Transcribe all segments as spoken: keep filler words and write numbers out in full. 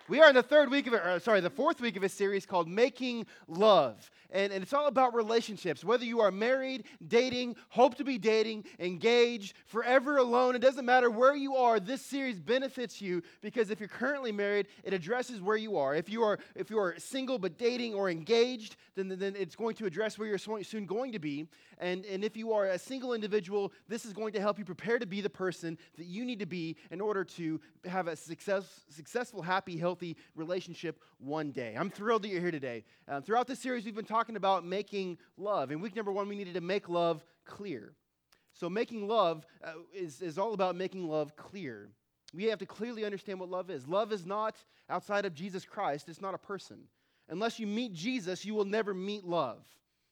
We are in the third week of it, or sorry, the fourth week of a series called Making Love. And, and it's all about relationships. Whether you are married, dating, hope to be dating, engaged, forever alone, it doesn't matter where you are, this series benefits you because if you're currently married, it addresses where you are. If you are if you are single but dating or engaged, then, then it's going to address where you're soon going to be. And, and if you are a single individual, this is going to help you prepare to be the person that you need to be in order to have a success, successful, happy, healthy relationship one day. I'm thrilled that you're here today. Uh, throughout this series, we've been talking about making love. In week number one, we needed to make love clear. So making love uh, is, is all about making love clear. We have to clearly understand what love is. Love is not outside of Jesus Christ. It's not a person. Unless you meet Jesus, you will never meet love.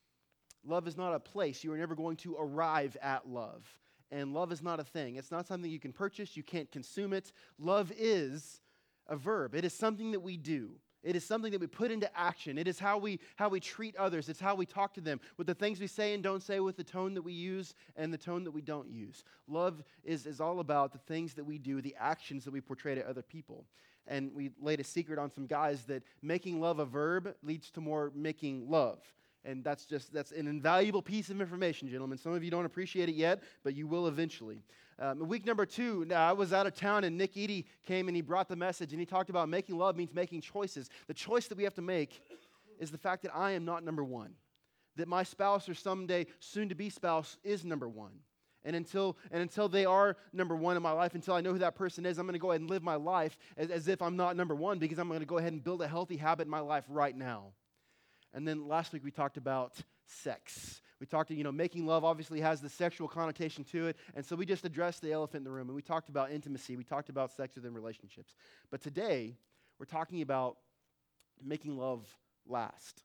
Love is not a place. You are never going to arrive at love. And love is not a thing. It's not something you can purchase. You can't consume it. Love is a verb. It is something that we do. It is something that we put into action. It is how we how we treat others. It's how we talk to them, with the things we say and don't say, with the tone that we use and the tone that we don't use. Love is, is all about the things that we do, the actions that we portray to other people. And we laid a secret on some guys that making love a verb leads to more making love. And that's just, that's an invaluable piece of information, gentlemen. Some of you don't appreciate it yet, but you will eventually. Um, week number two, now I was out of town, and Nick Eady came and he brought the message, and he talked about making love means making choices. The choice that we have to make is the fact that I am not number one, that my spouse or someday soon-to-be spouse is number one. And until and until they are number one in my life, until I know who that person is, I'm going to go ahead and live my life as, as if I'm not number one, because I'm going to go ahead and build a healthy habit in my life right now. And then last week we talked about sex. We talked, you know, making love obviously has the sexual connotation to it. And so we just addressed the elephant in the room. And we talked about intimacy. We talked about sex within relationships. But today, we're talking about making love last.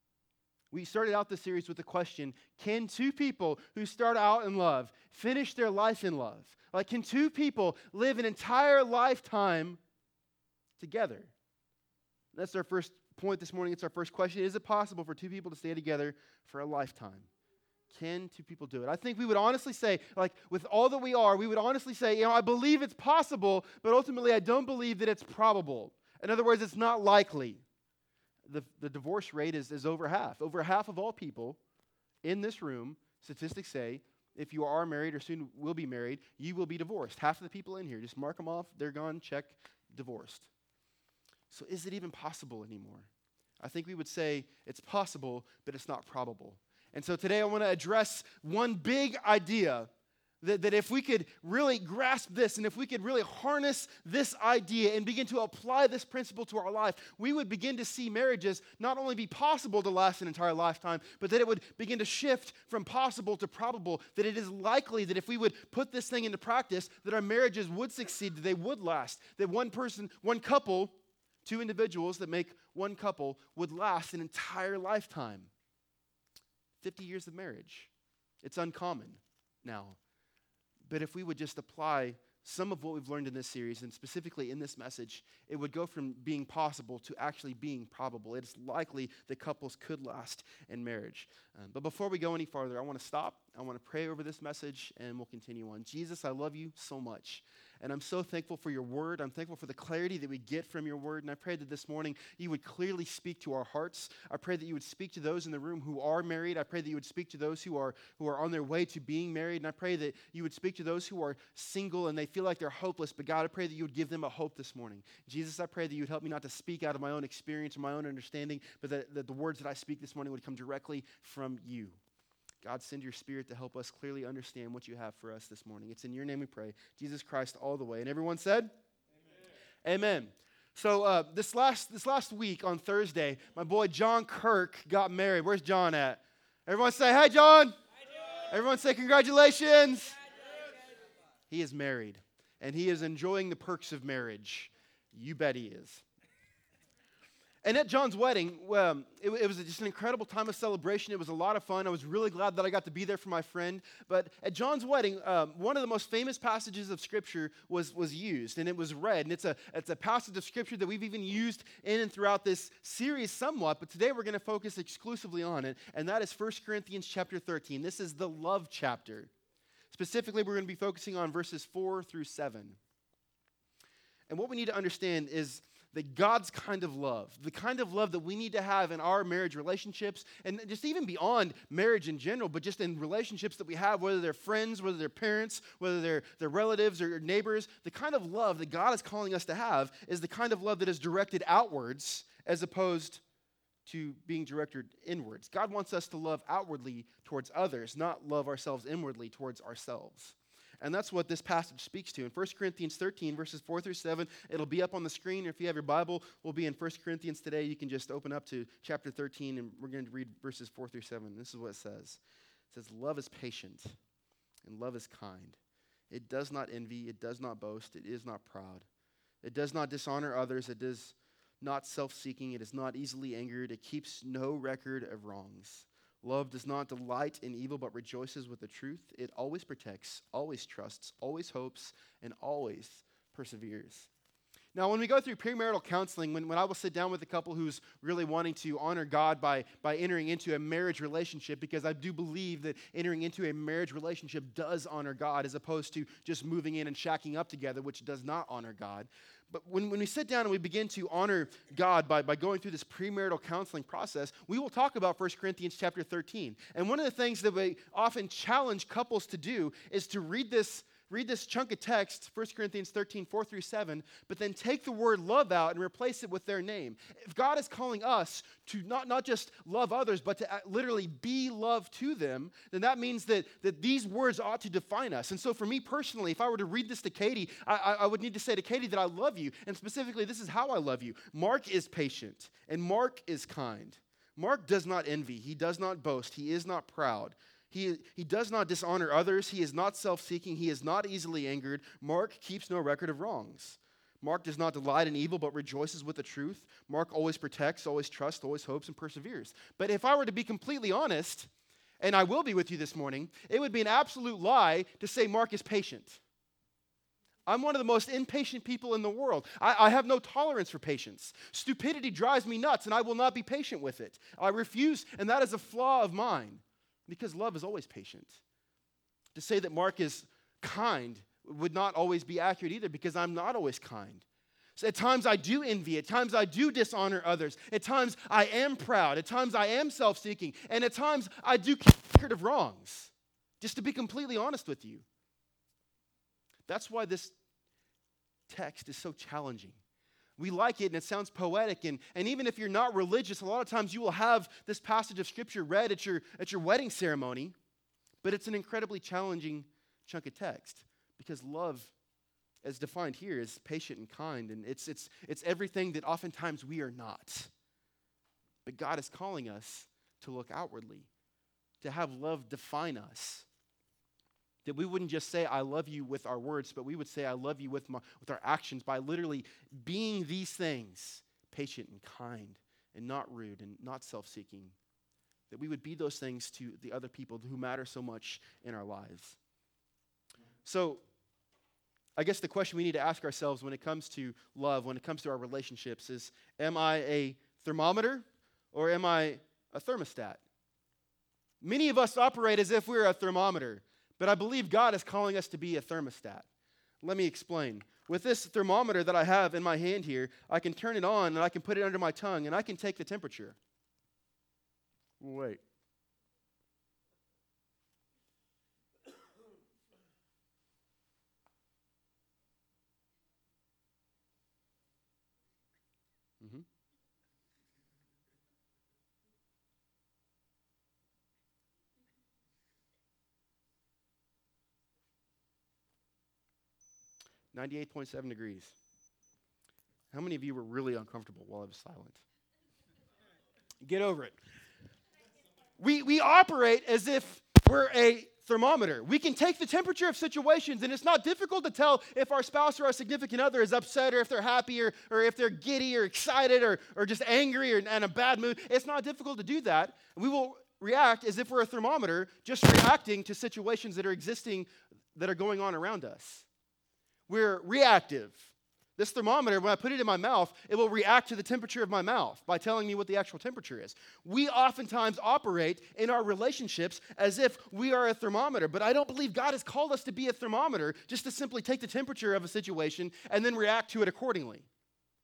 We started out this series with the question, can two people who start out in love finish their life in love? Like, can two people live an entire lifetime together? That's our first point this morning. It's our first question. Is it possible for two people to stay together for a lifetime? Can two people do it? I think we would honestly say, like, with all that we are, we would honestly say, you know, I believe it's possible, but ultimately I don't believe that it's probable. In other words, it's not likely. The, the divorce rate is, is over half. Over half of all people in this room, statistics say, if you are married or soon will be married, you will be divorced. Half of the people in here, just mark them off, they're gone, check, divorced. So is it even possible anymore? I think we would say it's possible, but it's not probable. And so today I want to address one big idea that, that if we could really grasp this and if we could really harness this idea and begin to apply this principle to our life, we would begin to see marriages not only be possible to last an entire lifetime, but that it would begin to shift from possible to probable, that it is likely that if we would put this thing into practice, that our marriages would succeed, that they would last, that one person, one couple, two individuals that make one couple would last an entire lifetime. fifty years of marriage. It's uncommon now. But if we would just apply some of what we've learned in this series, and specifically in this message, it would go from being possible to actually being probable. It's likely that couples could last in marriage. Um, but before we go any farther, I want to stop. I want to pray over this message, and we'll continue on. Jesus, I love you so much. And I'm so thankful for your word. I'm thankful for the clarity that we get from your word. And I pray that this morning you would clearly speak to our hearts. I pray that you would speak to those in the room who are married. I pray that you would speak to those who are who are on their way to being married. And I pray that you would speak to those who are single and they feel like they're hopeless. But God, I pray that you would give them a hope this morning. Jesus, I pray that you would help me not to speak out of my own experience or my own understanding, but that, that the words that I speak this morning would come directly from you. God, send your spirit to help us clearly understand what you have for us this morning. It's in your name we pray. Jesus Christ all the way. And everyone said? Amen. Amen. So uh, this last this last week on Thursday, my boy John Kirk got married. Where's John at? Everyone say, hey, John. Hi, John. Everyone say congratulations. He is married, and he is enjoying the perks of marriage. You bet he is. And at John's wedding, um, it, it was just an incredible time of celebration. It was a lot of fun. I was really glad that I got to be there for my friend. But at John's wedding, um, one of the most famous passages of Scripture was, was used, and it was read. And it's a, it's a passage of Scripture that we've even used in and throughout this series somewhat, but today we're going to focus exclusively on it, and that is First Corinthians chapter thirteen. This is the love chapter. Specifically, we're going to be focusing on verses four through seven. And what we need to understand is that God's kind of love, the kind of love that we need to have in our marriage relationships, and just even beyond marriage in general, but just in relationships that we have, whether they're friends, whether they're parents, whether they're, they're relatives or neighbors, the kind of love that God is calling us to have is the kind of love that is directed outwards as opposed to being directed inwards. God wants us to love outwardly towards others, not love ourselves inwardly towards ourselves. And that's what this passage speaks to. In First Corinthians thirteen, verses four through seven, it'll be up on the screen. If you have your Bible, we'll be in First Corinthians today. You can just open up to chapter thirteen, and we're going to read verses four through seven. This is what it says. It says, love is patient, and love is kind. It does not envy, it does not boast, it is not proud. It does not dishonor others, it is not self-seeking, it is not easily angered, it keeps no record of wrongs. Love does not delight in evil, but rejoices with the truth. It always protects, always trusts, always hopes, and always perseveres. Now, when we go through premarital counseling, when, when I will sit down with a couple who's really wanting to honor God by, by entering into a marriage relationship, because I do believe that entering into a marriage relationship does honor God as opposed to just moving in and shacking up together, which does not honor God. But when, when we sit down and we begin to honor God by, by going through this premarital counseling process, we will talk about First Corinthians chapter thirteen. And one of the things that we often challenge couples to do is to read this Read this chunk of text, First Corinthians thirteen, four through seven, but then take the word love out and replace it with their name. If God is calling us to not, not just love others, but to literally be love to them, then that means that, that these words ought to define us. And so for me personally, if I were to read this to Katie, I, I, I would need to say to Katie that I love you. And specifically, this is how I love you. Mark is patient, and Mark is kind. Mark does not envy. He does not boast. He is not proud. He, he does not dishonor others. He is not self-seeking. He is not easily angered. Mark keeps no record of wrongs. Mark does not delight in evil, but rejoices with the truth. Mark always protects, always trusts, always hopes, and perseveres. But if I were to be completely honest, and I will be with you this morning, it would be an absolute lie to say Mark is patient. I'm one of the most impatient people in the world. I, I have no tolerance for patience. Stupidity drives me nuts, and I will not be patient with it. I refuse, and that is a flaw of mine. Because love is always patient. To say that Mark is kind would not always be accurate either, because I'm not always kind. So at times I do envy. At times I do dishonor others. At times I am proud. At times I am self-seeking. And at times I do keep record of wrongs. Just to be completely honest with you. That's why this text is so challenging. We like it, and it sounds poetic, and, and even if you're not religious, a lot of times you will have this passage of Scripture read at your, at your wedding ceremony, but it's an incredibly challenging chunk of text, because love, as defined here, is patient and kind, and it's, it's, it's everything that oftentimes we are not. But God is calling us to look outwardly, to have love define us. That we wouldn't just say, I love you with our words, but we would say, I love you with, my, with our actions by literally being these things, patient and kind and not rude and not self-seeking. That we would be those things to the other people who matter so much in our lives. So I guess the question we need to ask ourselves when it comes to love, when it comes to our relationships is, am I a thermometer or am I a thermostat? Many of us operate as if we're a thermometer. But I believe God is calling us to be a thermostat. Let me explain. With this thermometer that I have in my hand here, I can turn it on and I can put it under my tongue and I can take the temperature. Wait. Mm-hmm. ninety-eight point seven degrees. How many of you were really uncomfortable while I was silent? Get over it. We, we operate as if we're a thermometer. We can take the temperature of situations, and it's not difficult to tell if our spouse or our significant other is upset or if they're happy or, or if they're giddy or excited or, or just angry or in a bad mood. It's not difficult to do that. We will react as if we're a thermometer, just reacting to situations that are existing, that are going on around us. We're reactive. This thermometer, when I put it in my mouth, it will react to the temperature of my mouth by telling me what the actual temperature is. We oftentimes operate in our relationships as if we are a thermometer, but I don't believe God has called us to be a thermometer just to simply take the temperature of a situation and then react to it accordingly.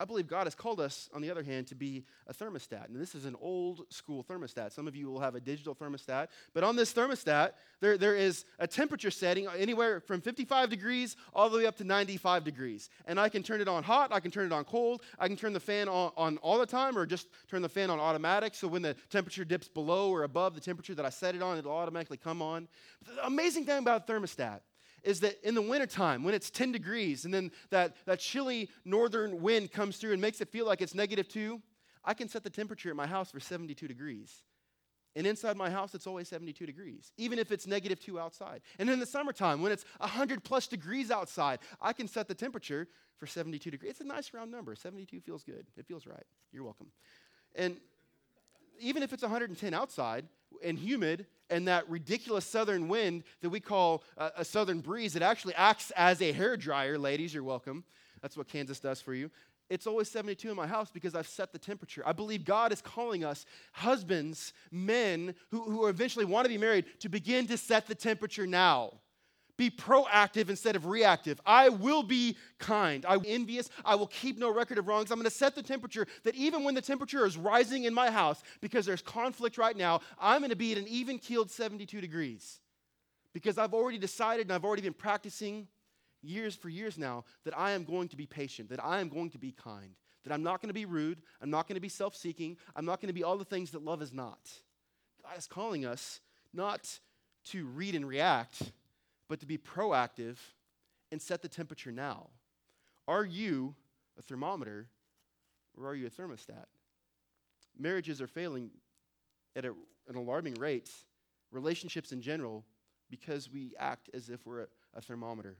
I believe God has called us, on the other hand, to be a thermostat. And this is an old school thermostat. Some of you will have a digital thermostat. But on this thermostat, there, there is a temperature setting anywhere from fifty-five degrees all the way up to ninety-five degrees. And I can turn it on hot, I can turn it on cold, I can turn the fan on, on all the time, or just turn the fan on automatic. So when the temperature dips below or above the temperature that I set it on, it'll automatically come on. But the amazing thing about a thermostat is that in the wintertime, when it's ten degrees, and then that, that chilly northern wind comes through and makes it feel like it's negative two, I can set the temperature at my house for seventy-two degrees. And inside my house, it's always seventy-two degrees, even if it's negative two outside. And in the summertime, when it's one hundred plus degrees outside, I can set the temperature for seventy-two degrees. It's a nice round number. seventy-two feels good. It feels right. You're welcome. And even if it's one hundred ten outside and humid, and that ridiculous southern wind that we call a, a southern breeze, it actually acts as a hairdryer. Ladies, you're welcome. That's what Kansas does for you. It's always seventy-two in my house because I've set the temperature. I believe God is calling us, husbands, men who, who eventually want to be married, to begin to set the temperature now. Be proactive instead of reactive. I will be kind. I'm envious. I will keep no record of wrongs. I'm going to set the temperature that even when the temperature is rising in my house because there's conflict right now, I'm going to be at an even-keeled seventy-two degrees because I've already decided and I've already been practicing years for years now that I am going to be patient, that I am going to be kind, that I'm not going to be rude, I'm not going to be self-seeking, I'm not going to be all the things that love is not. God is calling us not to read and react, but to be proactive and set the temperature now. Are you a thermometer or are you a thermostat? Marriages are failing at a, an alarming rate, relationships in general, because we act as if we're a, a thermometer.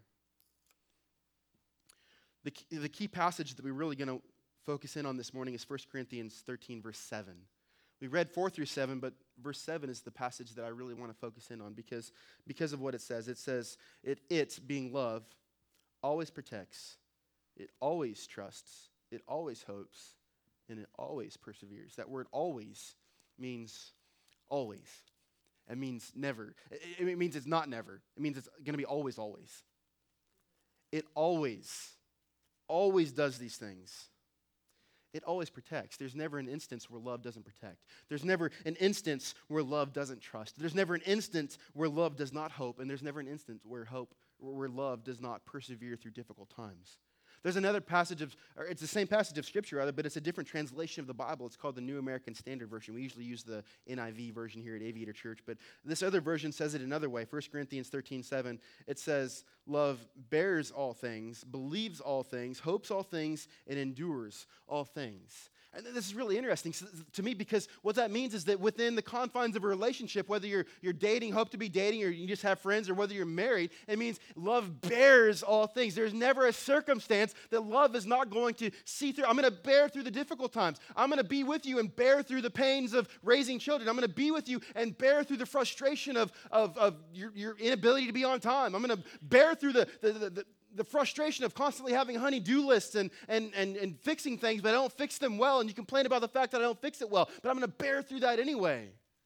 The key, the key passage that we're really going to focus in on this morning is First Corinthians thirteen, verse seven. We read four through seven, but verse seven is the passage that I really want to focus in on because, because of what it says. It says, it, it, being love, always protects, it always trusts, it always hopes, and it always perseveres. That word always means always. It means never. It, it means it's not never. It means it's going to be always, always. It always, always does these things. It always protects. There's never an instance where love doesn't protect. There's never an instance where love doesn't trust. There's never an instance where love does not hope, and there's never an instance where hope, where love does not persevere through difficult times. There's another passage of, or it's the same passage of Scripture, rather, but it's a different translation of the Bible. It's called the New American Standard Version. We usually use the N I V version here at Aviator Church, but this other version says it another way. First Corinthians thirteen seven, it says, love bears all things, believes all things, hopes all things, and endures all things. And this is really interesting to me because what that means is that within the confines of a relationship, whether you're, you're dating, hope to be dating, or you just have friends, or whether you're married, it means love bears all things. There's never a circumstance that love is not going to see through. I'm going to bear through the difficult times. I'm going to be with you and bear through the pains of raising children. I'm going to be with you and bear through the frustration of, of, of your, your inability to be on time. I'm going to bear through the, the, the, the the frustration of constantly having honey-do lists and, and, and, and fixing things, but I don't fix them well, and you complain about the fact that I don't fix it well, but I'm going to bear through that anyway.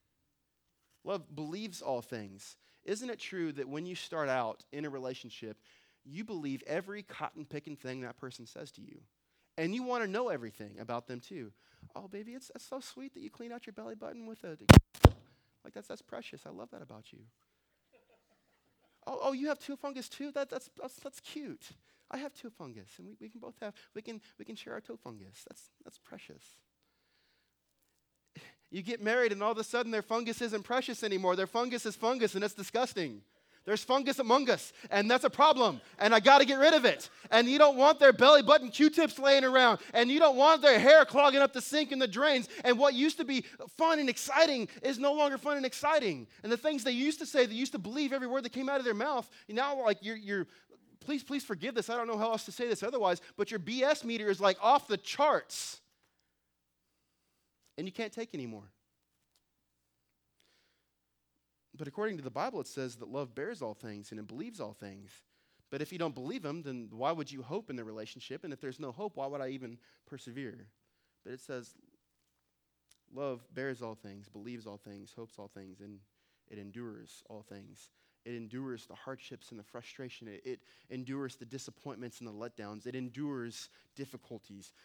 Love believes all things. Isn't it true that when you start out in a relationship, you believe every cotton-picking thing that person says to you, and you want to know everything about them too? Oh, baby, it's, it's so sweet that you clean out your belly button with a, like that's, that's precious. I love that about you. Oh, oh, you have toe fungus too? That, that's, that's, that's cute. I have toe fungus, and we, we can both have, we can, we can share our toe fungus. That's, that's precious. You get married, and all of a sudden their fungus isn't precious anymore. Their fungus is fungus, and it's disgusting. There's fungus among us, and that's a problem, and I got to get rid of it. And you don't want their belly button Q-tips laying around, and you don't want their hair clogging up the sink and the drains, and what used to be fun and exciting is no longer fun and exciting. And the things they used to say, they used to believe every word that came out of their mouth, now like you're, you're please, please forgive this, I don't know how else to say this otherwise, but your B S meter is like off the charts, and you can't take anymore. But according to the Bible, it says that love bears all things and it believes all things. But if you don't believe him, then why would you hope in the relationship? And if there's no hope, why would I even persevere? But it says love bears all things, believes all things, hopes all things, and it endures all things. It endures the hardships and the frustration. It, it endures the disappointments and the letdowns. It endures difficulties.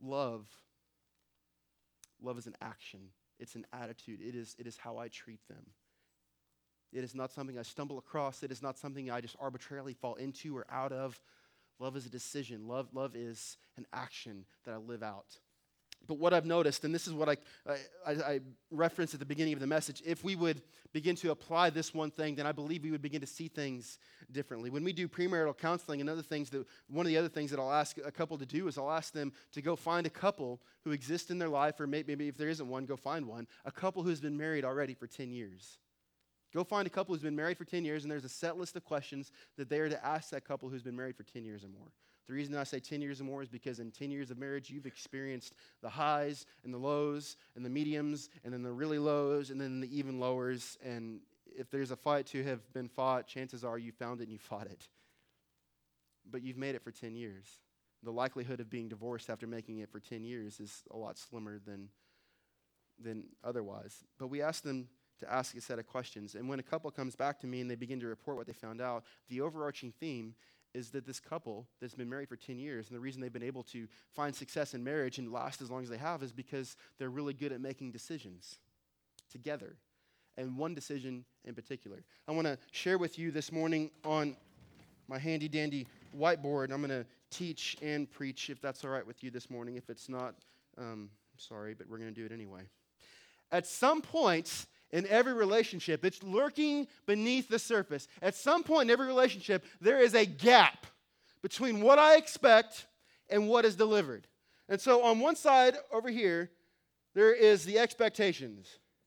love, love is an action. It's an attitude. It is, it is how I treat them. It is not something I stumble across. It is not something I just arbitrarily fall into or out of. Love is a decision. Love, love is an action that I live out. But what I've noticed, and this is what I, I, I referenced at the beginning of the message, if we would begin to apply this one thing, then I believe we would begin to see things differently. When we do premarital counseling and other things, that one of the other things that I'll ask a couple to do is I'll ask them to go find a couple who exists in their life, or maybe, maybe if there isn't one, go find one, a couple who's been married already for ten years. Go find a couple who's been married for ten years, and there's a set list of questions that they are to ask that couple who's been married for ten years or more. The reason I say ten years or more is because in ten years of marriage, you've experienced the highs and the lows and the mediums and then the really lows and then the even lowers. And if there's a fight to have been fought, chances are you found it and you fought it. But you've made it for ten years. The likelihood of being divorced after making it for ten years is a lot slimmer than, than otherwise. But we ask them to ask a set of questions. And when a couple comes back to me and they begin to report what they found out, the overarching theme is that this couple that's been married for ten years, and the reason they've been able to find success in marriage and last as long as they have is because they're really good at making decisions together, and one decision in particular. I want to share with you this morning on my handy-dandy whiteboard. I'm going to teach and preach, if that's all right with you this morning. If it's not, um, I'm sorry, but we're going to do it anyway. At some point in every relationship, it's lurking beneath the surface. At some point in every relationship, there is a gap between what I expect and what is delivered. And so on one side over here, there is the expectations.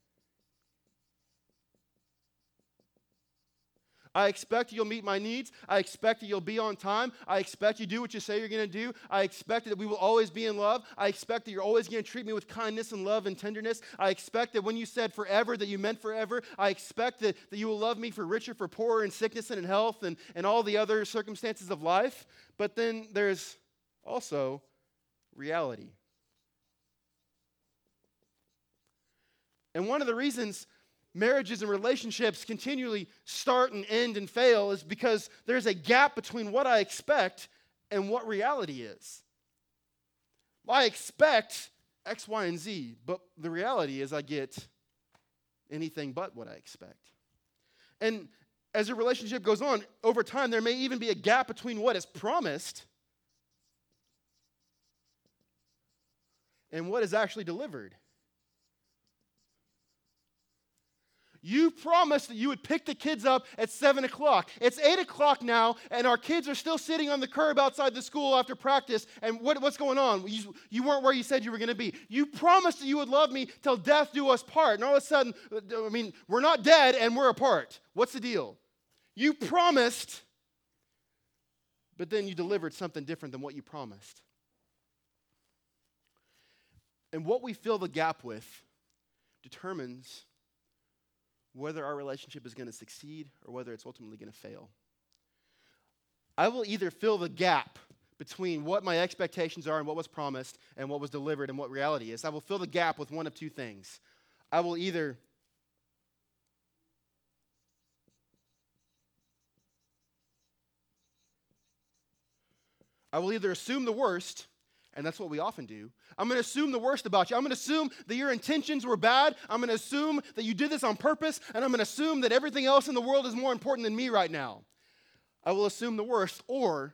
I expect you'll meet my needs. I expect that you'll be on time. I expect you do what you say you're going to do. I expect that we will always be in love. I expect that you're always going to treat me with kindness and love and tenderness. I expect that when you said forever, that you meant forever. I expect that, that you will love me for richer, for poorer, in sickness and in health, and, and all the other circumstances of life. But then there's also reality. And one of the reasons marriages and relationships continually start and end and fail is because there's a gap between what I expect and what reality is. I expect X, Y, and Z, but the reality is I get anything but what I expect. And as a relationship goes on, over time, there may even be a gap between what is promised and what is actually delivered. You promised that you would pick the kids up at seven o'clock. It's eight o'clock now, and our kids are still sitting on the curb outside the school after practice. And what, what's going on? You, you weren't where you said you were going to be. You promised that you would love me till death do us part. And all of a sudden, I mean, we're not dead and we're apart. What's the deal? You promised, but then you delivered something different than what you promised. And what we fill the gap with determines whether our relationship is going to succeed or whether it's ultimately going to fail. I will either fill the gap between what my expectations are and what was promised and what was delivered and what reality is. I will fill the gap with one of two things. I will either I will either assume the worst, and that's what we often do. I'm going to assume the worst about you. I'm going to assume that your intentions were bad. I'm going to assume that you did this on purpose. And I'm going to assume that everything else in the world is more important than me right now. I will assume the worst. Or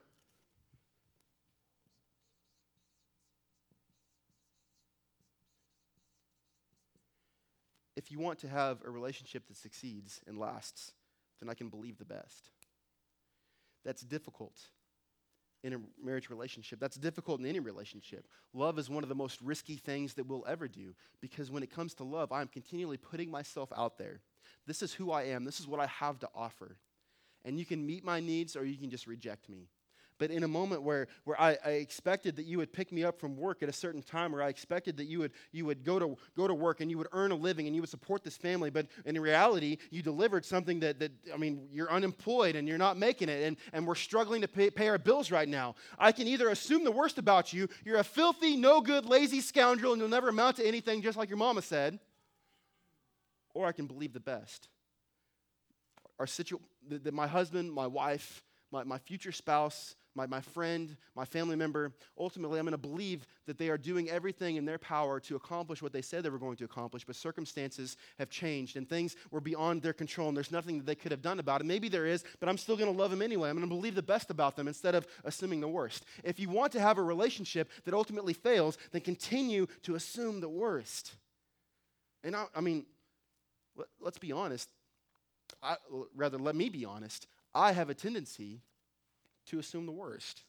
if you want to have a relationship that succeeds and lasts, then I can believe the best. That's difficult in a marriage relationship. That's difficult in any relationship. Love is one of the most risky things that we'll ever do, because when it comes to love, I'm continually putting myself out there. This is who I am. This is what I have to offer. And you can meet my needs or you can just reject me. But in a moment where, where I, I expected that you would pick me up from work at a certain time, or I expected that you would you would go to go to work and you would earn a living and you would support this family, but in reality, you delivered something that, that I mean, you're unemployed and you're not making it, and, and we're struggling to pay, pay our bills right now. I can either assume the worst about you, you're a filthy, no good, lazy scoundrel, and you'll never amount to anything, just like your mama said, or I can believe the best. Our situ- that my husband, my wife, my, my future spouse, my, my friend, my family member, ultimately I'm going to believe that they are doing everything in their power to accomplish what they said they were going to accomplish, but circumstances have changed and things were beyond their control and there's nothing that they could have done about it. Maybe there is, but I'm still going to love them anyway. I'm going to believe the best about them instead of assuming the worst. If you want to have a relationship that ultimately fails, then continue to assume the worst. And I, I mean, let, let's be honest. I, rather, let me be honest. I have a tendency to assume the worst.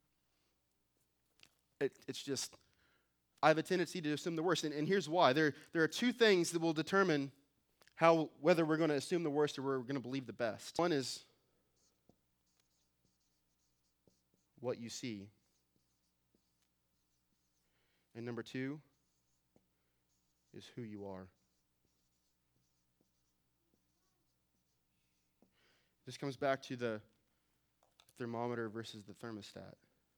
It, it's just, I have a tendency to assume the worst. And, and here's why. There, there are two things that will determine how whether we're going to assume the worst or we're going to believe the best. One is what you see. And number two is who you are. This comes back to the thermometer versus the thermostat.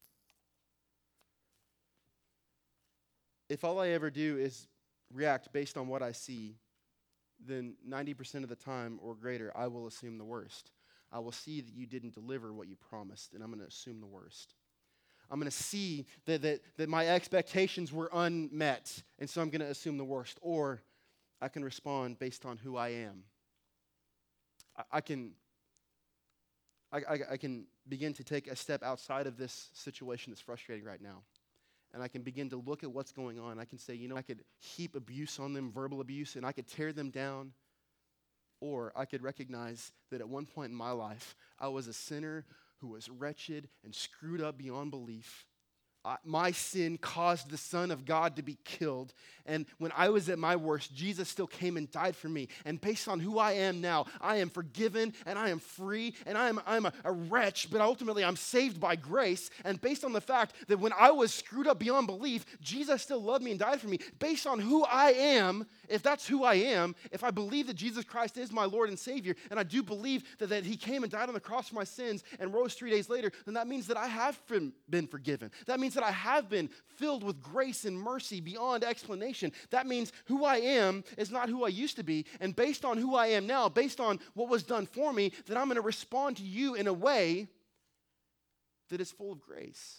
If all I ever do is react based on what I see, then ninety percent of the time or greater, I will assume the worst. I will see that you didn't deliver what you promised, and I'm going to assume the worst. I'm going to see that, that, that my expectations were unmet, and so I'm going to assume the worst. Or I can respond based on who I am. I, I can... I, I, I can begin to take a step outside of this situation that's frustrating right now. And I can begin to look at what's going on. I can say, you know, I could heap abuse on them, verbal abuse, and I could tear them down. Or I could recognize that at one point in my life, I was a sinner who was wretched and screwed up beyond belief. Uh, my sin caused the Son of God to be killed. And when I was at my worst, Jesus still came and died for me. And based on who I am now, I am forgiven and I am free and I am I'm a, a wretch, but ultimately I'm saved by grace. And based on the fact that when I was screwed up beyond belief, Jesus still loved me and died for me. Based on who I am, if that's who I am, if I believe that Jesus Christ is my Lord and Savior, and I do believe that, that He came and died on the cross for my sins and rose three days later, then that means that I have been, been forgiven. That means that I have been filled with grace and mercy beyond explanation. That means who I am is not who I used to be. And based on who I am now, based on what was done for me, that I'm going to respond to you in a way that is full of grace.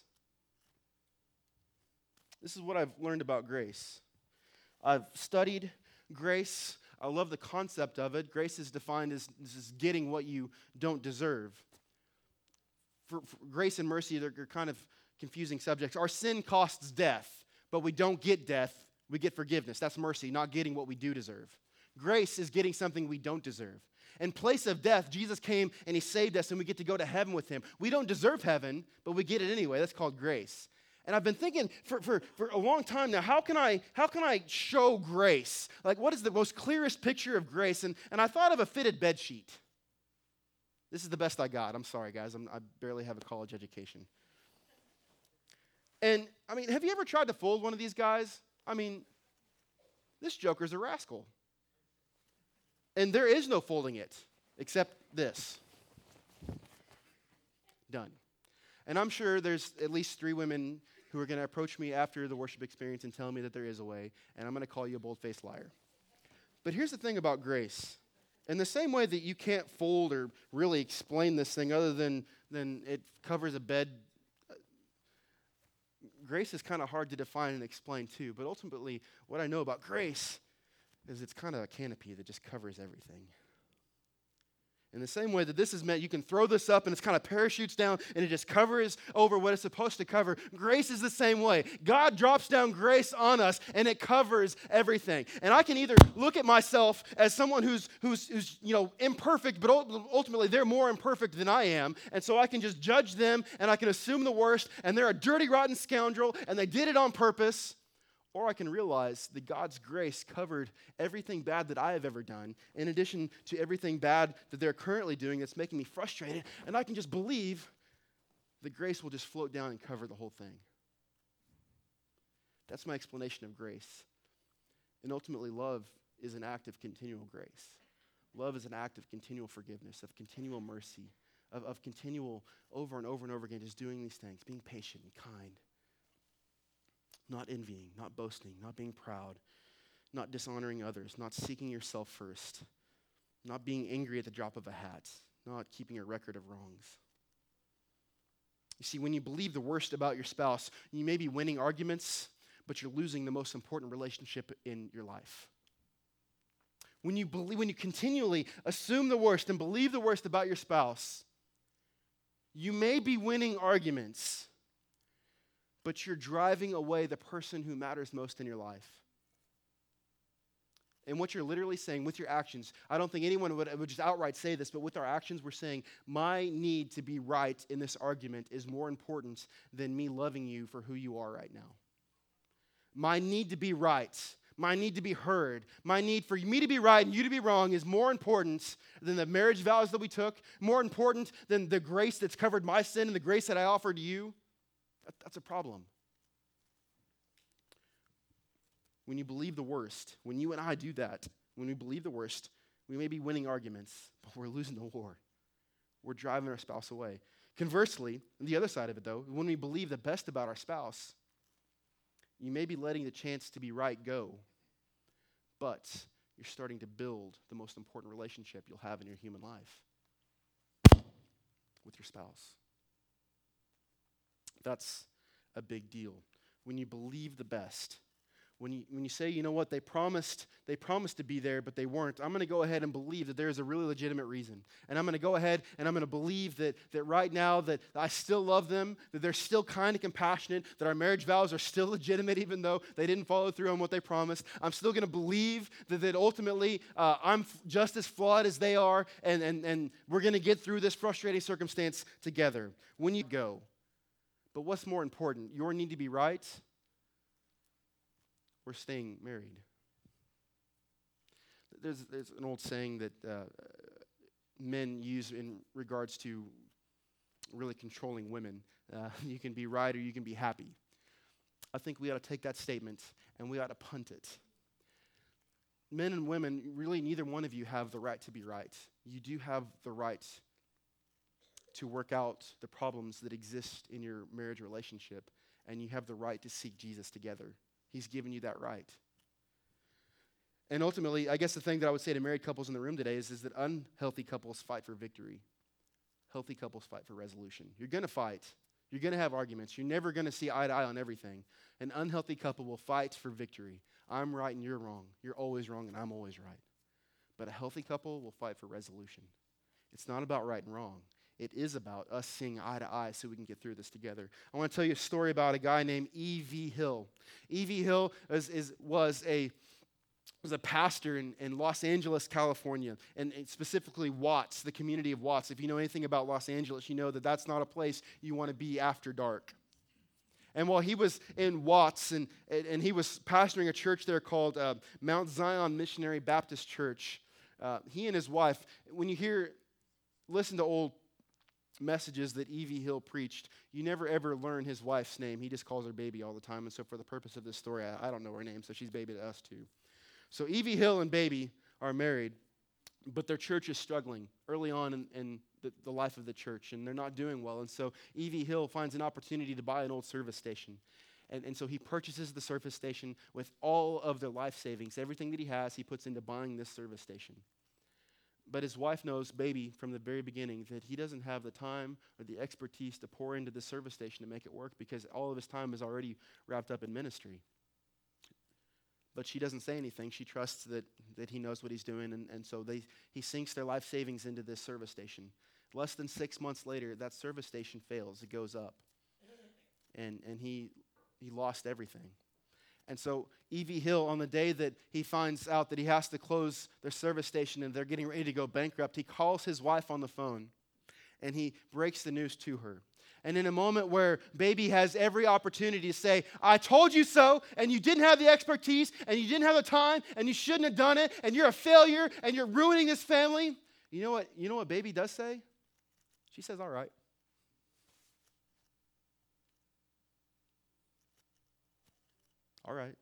This is what I've learned about grace. I've studied grace. I love the concept of it. Grace is defined as, as getting what you don't deserve. For, for grace and mercy, they're, they're kind of confusing subjects. Our sin costs death, but we don't get death. We get forgiveness. That's mercy, not getting what we do deserve. Grace is getting something we don't deserve. In place of death, Jesus came and He saved us, and we get to go to heaven with Him. We don't deserve heaven, but we get it anyway. That's called grace. And I've been thinking for, for, for a long time now, how can I how can I show grace? Like, what is the most clearest picture of grace? And, and I thought of a fitted bed sheet. This is the best I got. I'm sorry, guys. I'm, I barely have a college education. And, I mean, have you ever tried to fold one of these guys? I mean, this joker's a rascal. And there is no folding it, except this. Done. And I'm sure there's at least three women who are going to approach me after the worship experience and tell me that there is a way, and I'm going to call you a bold-faced liar. But here's the thing about grace. In the same way that you can't fold or really explain this thing other than, than it covers a bed, grace is kind of hard to define and explain too. But ultimately, what I know about grace is it's kind of a canopy that just covers everything. In the same way that this is meant, you can throw this up and it's kind of parachutes down and it just covers over what it's supposed to cover. Grace is the same way. God drops down grace on us and it covers everything. And I can either look at myself as someone who's, who's, who's you know, imperfect, but ultimately they're more imperfect than I am. And so I can just judge them and I can assume the worst and they're a dirty, rotten scoundrel and they did it on purpose. Or I can realize that God's grace covered everything bad that I have ever done, in addition to everything bad that they're currently doing that's making me frustrated, and I can just believe that grace will just float down and cover the whole thing. That's my explanation of grace. And ultimately, love is an act of continual grace. Love is an act of continual forgiveness, of continual mercy, of, of continual over and over and over again just doing these things, being patient and kind. Not envying, not boasting, not being proud, not dishonoring others, not seeking yourself first, not being angry at the drop of a hat, not keeping a record of wrongs. You see, when you believe the worst about your spouse, you may be winning arguments, but you're losing the most important relationship in your life. When you believe, when you continually assume the worst and believe the worst about your spouse, you may be winning arguments, but you're driving away the person who matters most in your life. And what you're literally saying with your actions, I don't think anyone would, would just outright say this, but with our actions, we're saying, my need to be right in this argument is more important than me loving you for who you are right now. My need to be right, my need to be heard, my need for me to be right and you to be wrong is more important than the marriage vows that we took, more important than the grace that's covered my sin and the grace that I offered you. That, that's a problem. When you believe the worst, when you and I do that, when we believe the worst, we may be winning arguments, but we're losing the war. We're driving our spouse away. Conversely, on the other side of it though, when we believe the best about our spouse, you may be letting the chance to be right go, but you're starting to build the most important relationship you'll have in your human life with your spouse. That's a big deal. When you believe the best, When you, when you say, you know what, they promised, they promised to be there, but they weren't, I'm going to go ahead and believe that there is a really legitimate reason. And I'm going to go ahead and I'm going to believe that, that right now that I still love them, that they're still kind and compassionate, that our marriage vows are still legitimate even though they didn't follow through on what they promised. I'm still going to believe that, that ultimately uh, I'm f- just as flawed as they are, and, and, and we're going to get through this frustrating circumstance together. When you go. But what's more important, your need to be right or staying married? There's, there's an old saying that uh, men use in regards to really controlling women. Uh, you can be right or you can be happy. I think we ought to take that statement and we ought to punt it. Men and women, really neither one of you have the right to be right. You do have the right to work out the problems that exist in your marriage relationship, and you have the right to seek Jesus together. He's given you that right. And ultimately, I guess the thing that I would say to married couples in the room today is, is that unhealthy couples fight for victory. Healthy couples fight for resolution. You're going to fight. You're going to have arguments. You're never going to see eye to eye on everything. An unhealthy couple will fight for victory. I'm right and you're wrong. You're always wrong and I'm always right. But a healthy couple will fight for resolution. It's not about right and wrong. It is about us seeing eye to eye so we can get through this together. I want to tell you a story about a guy named E V Hill. E V Hill is, is, was a was a pastor in, in Los Angeles, California, and, and specifically Watts, the community of Watts. If you know anything about Los Angeles, you know that that's not a place you want to be after dark. And while he was in Watts, and, and he was pastoring a church there called uh, Mount Zion Missionary Baptist Church, uh, he and his wife, when you hear, listen to old messages that E V Hill preached, you never ever learn his wife's name. He just calls her baby all the time. And so for the purpose of this story, I, I don't know her name, so she's baby to us too. So E V Hill and baby are married, but their church is struggling early on in, in the, the life of the church, and they're not doing well. And so E V Hill finds an opportunity to buy an old service station. And, and so he purchases the service station with all of their life savings. Everything that he has, he puts into buying this service station. But his wife knows, baby, from the very beginning, that he doesn't have the time or the expertise to pour into the service station to make it work because all of his time is already wrapped up in ministry. But she doesn't say anything. She trusts that, that he knows what he's doing, and, and so they he sinks their life savings into this service station. Less than six months later, that service station fails. It goes up. And, and he he lost everything. And so E V Hill, on the day that he finds out that he has to close their service station and they're getting ready to go bankrupt, he calls his wife on the phone and he breaks the news to her. And in a moment where baby has every opportunity to say, I told you so, and you didn't have the expertise, and you didn't have the time, and you shouldn't have done it, and you're a failure, and you're ruining this family, you know what, you know what baby does say? She says, all right. All right.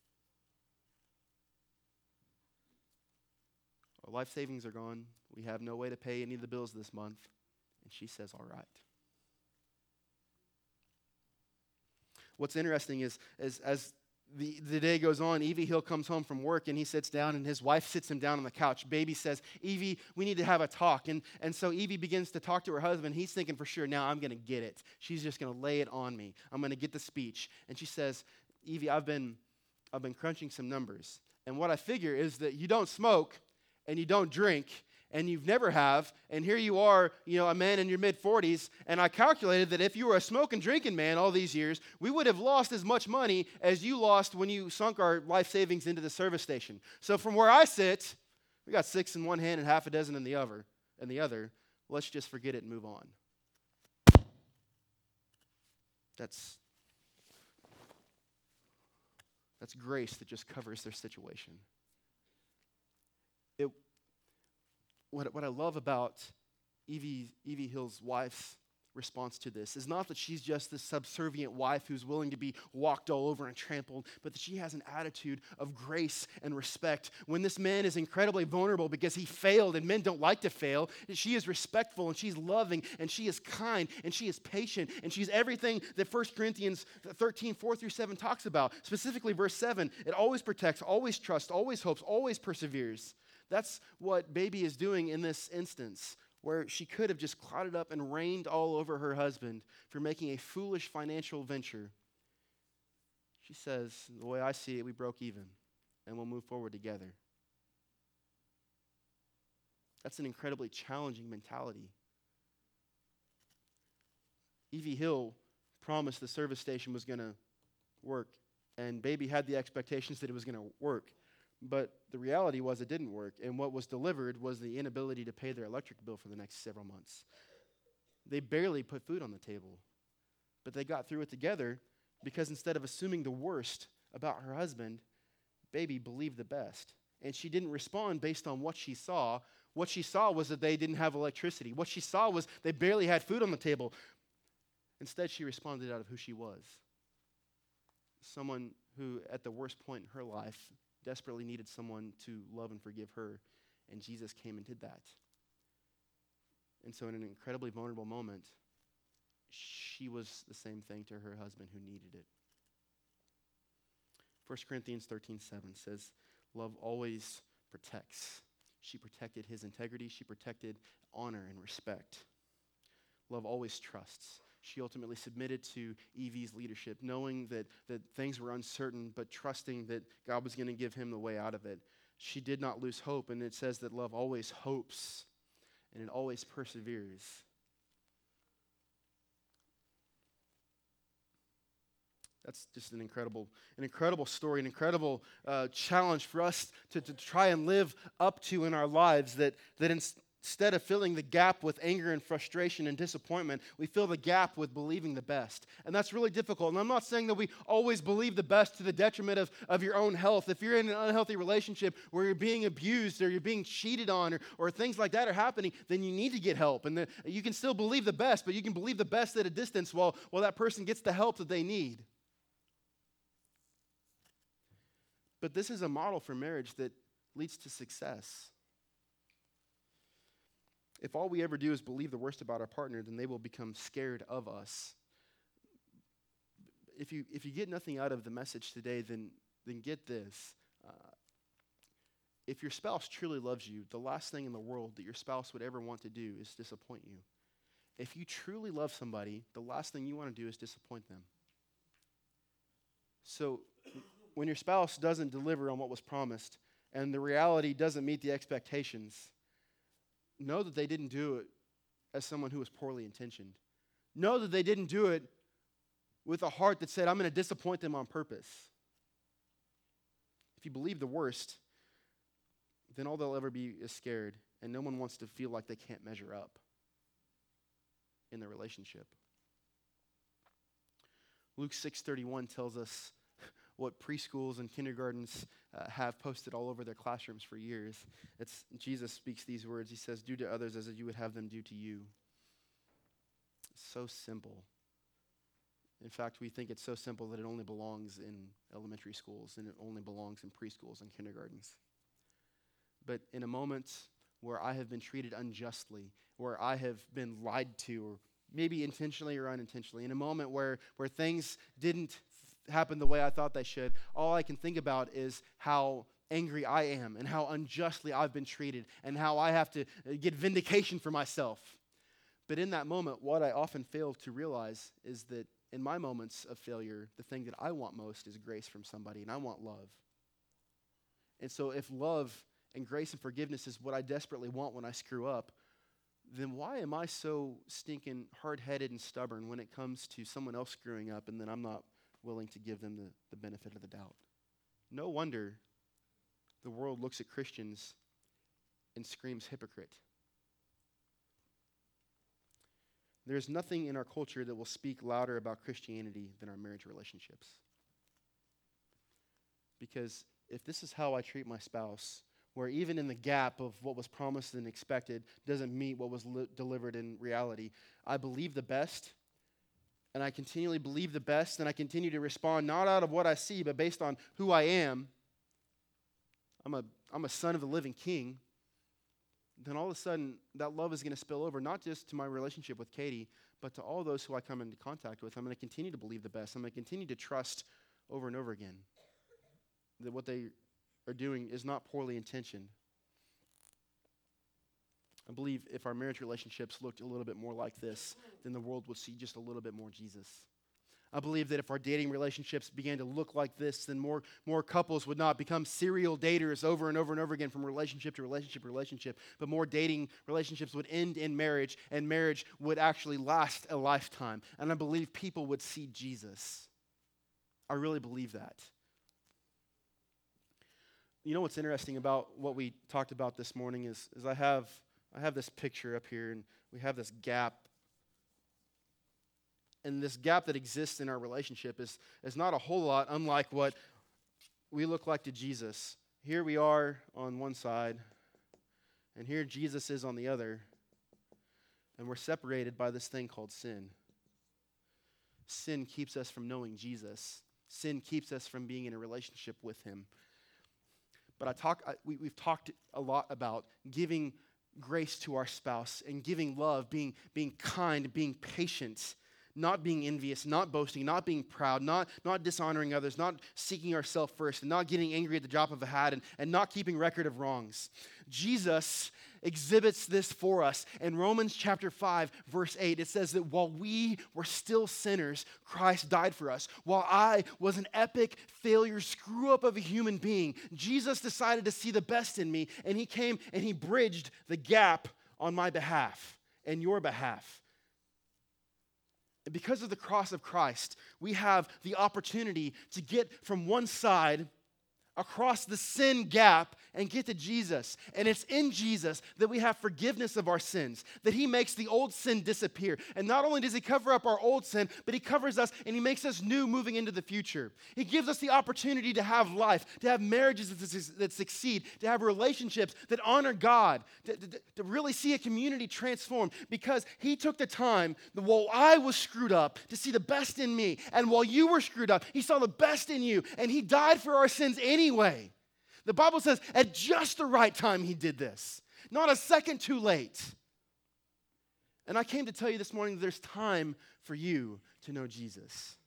Our life savings are gone. We have no way to pay any of the bills this month. And she says, all right. What's interesting is, is as The, the day goes on, Evie Hill comes home from work, and he sits down, and his wife sits him down on the couch. Baby says, Evie, we need to have a talk. And, and so Evie begins to talk to her husband. He's thinking for sure, now I'm going to get it. She's just going to lay it on me. I'm going to get the speech. And she says, Evie, I've been, I've been crunching some numbers. And what I figure is that you don't smoke, and you don't drink, and you've never have, and here you are, you know, a man in your mid-forties, and I calculated that if you were a smoking, drinking man all these years, we would have lost as much money as you lost when you sunk our life savings into the service station. So from where I sit, we got six in one hand and half a dozen in the other, in the other. Let's just forget it and move on. That's, that's grace that just covers their situation. It What, what I love about Evie, Evie Hill's wife's response to this is not that she's just this subservient wife who's willing to be walked all over and trampled, but that she has an attitude of grace and respect. When this man is incredibly vulnerable because he failed, and men don't like to fail, she is respectful, and she's loving, and she is kind, and she is patient, and she's everything that First Corinthians thirteen, four through seven talks about. Specifically verse seven, it always protects, always trusts, always hopes, always perseveres. That's what Baby is doing in this instance, where she could have just clouded up and rained all over her husband for making a foolish financial venture. She says, the way I see it, we broke even, and we'll move forward together. That's an incredibly challenging mentality. Evie Hill promised the service station was going to work, and Baby had the expectations that it was going to work. But the reality was it didn't work, and what was delivered was the inability to pay their electric bill for the next several months. They barely put food on the table, but they got through it together because instead of assuming the worst about her husband, Baby believed the best. And she didn't respond based on what she saw. What she saw was that they didn't have electricity. What she saw was they barely had food on the table. Instead, she responded out of who she was. Someone who, at the worst point in her life, desperately needed someone to love and forgive her, and Jesus came and did that. And so in an incredibly vulnerable moment, she was the same thing to her husband who needed it. First Corinthians thirteen seven says, love always protects. She protected his integrity. She protected honor and respect. Love always trusts. She ultimately submitted to Evie's leadership, knowing that, that things were uncertain, but trusting that God was going to give him the way out of it. She did not lose hope, and it says that love always hopes, and it always perseveres. That's just an incredible, an incredible story, an incredible uh, challenge for us to, to try and live up to in our lives, that, that in, Instead of filling the gap with anger and frustration and disappointment, we fill the gap with believing the best. And that's really difficult. And I'm not saying that we always believe the best to the detriment of, of your own health. If you're in an unhealthy relationship where you're being abused or you're being cheated on or, or things like that are happening, then you need to get help. And the, you can still believe the best, but you can believe the best at a distance while, while that person gets the help that they need. But this is a model for marriage that leads to success. If all we ever do is believe the worst about our partner, then they will become scared of us. If you if you get nothing out of the message today, then, then get this. Uh, if your spouse truly loves you, the last thing in the world that your spouse would ever want to do is disappoint you. If you truly love somebody, the last thing you want to do is disappoint them. So when your spouse doesn't deliver on what was promised and the reality doesn't meet the expectations, know that they didn't do it as someone who was poorly intentioned. Know that they didn't do it with a heart that said, I'm going to disappoint them on purpose. If you believe the worst, then all they'll ever be is scared, and no one wants to feel like they can't measure up in the relationship. Luke six thirty-one tells us what preschools and kindergartens uh, have posted all over their classrooms for years. It's Jesus speaks these words. He says, do to others as you would have them do to you. It's so simple. In fact, we think it's so simple that it only belongs in elementary schools and it only belongs in preschools and kindergartens. But in a moment where I have been treated unjustly, where I have been lied to, or maybe intentionally or unintentionally, in a moment where, where things didn't happen the way I thought they should, all I can think about is how angry I am and how unjustly I've been treated and how I have to get vindication for myself. But in that moment, what I often fail to realize is that in my moments of failure, the thing that I want most is grace from somebody, and I want love. And so if love and grace and forgiveness is what I desperately want when I screw up, then why am I so stinking hard-headed and stubborn when it comes to someone else screwing up and then I'm not willing to give them the, the benefit of the doubt? No wonder the world looks at Christians and screams hypocrite. There's nothing in our culture that will speak louder about Christianity than our marriage relationships. Because if this is how I treat my spouse, where even in the gap of what was promised and expected doesn't meet what was li- delivered in reality, I believe the best, and I continually believe the best, and I continue to respond not out of what I see, but based on who I am. I'm a, I'm a son of the living King. Then all of a sudden, that love is going to spill over, not just to my relationship with Katie, but to all those who I come into contact with. I'm going to continue to believe the best. I'm going to continue to trust over and over again that what they are doing is not poorly intentioned. I believe if our marriage relationships looked a little bit more like this, then the world would see just a little bit more Jesus. I believe that if our dating relationships began to look like this, then more, more couples would not become serial daters over and over and over again from relationship to relationship to relationship, but more dating relationships would end in marriage, and marriage would actually last a lifetime. And I believe people would see Jesus. I really believe that. You know what's interesting about what we talked about this morning is, is I have I have this picture up here, and we have this gap. And this gap that exists in our relationship is, is not a whole lot unlike what we look like to Jesus. Here we are on one side, and here Jesus is on the other, and we're separated by this thing called sin. Sin keeps us from knowing Jesus. Sin keeps us from being in a relationship with him. But I talk. I, we, we've talked a lot about giving grace to our spouse and giving love, being, being kind, being patient, not being envious, not boasting, not being proud, not, not dishonoring others, not seeking ourselves first, and not getting angry at the drop of a hat, and, and not keeping record of wrongs. Jesus exhibits this for us. In Romans chapter five, verse eight, it says that while we were still sinners, Christ died for us. While I was an epic failure, screw up of a human being, Jesus decided to see the best in me, and he came and he bridged the gap on my behalf and your behalf. Because of the cross of Christ, we have the opportunity to get from one side across the sin gap and get to Jesus. And it's in Jesus that we have forgiveness of our sins, that he makes the old sin disappear. And not only does he cover up our old sin, but he covers us and he makes us new moving into the future. He gives us the opportunity to have life, to have marriages that, that succeed, to have relationships that honor God, to, to, to really see a community transformed, because he took the time while I was screwed up to see the best in me. And while you were screwed up, he saw the best in you, and he died for our sins anyway. The Bible says at just the right time he did this, not a second too late. And I came to tell you this morning that there's time for you to know Jesus.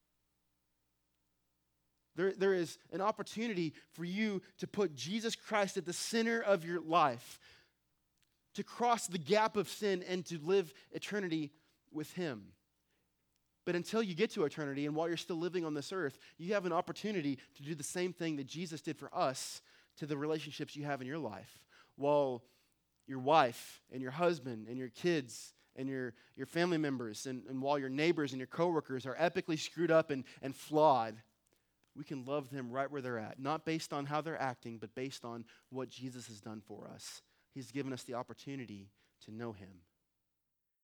There, there is an opportunity for you to put Jesus Christ at the center of your life, to cross the gap of sin and to live eternity with him. But until you get to eternity, and while you're still living on this earth, you have an opportunity to do the same thing that Jesus did for us to the relationships you have in your life. While your wife and your husband and your kids and your, your family members and, and while your neighbors and your coworkers are epically screwed up and, and flawed, we can love them right where they're at. Not based on how they're acting, but based on what Jesus has done for us. He's given us the opportunity to know him.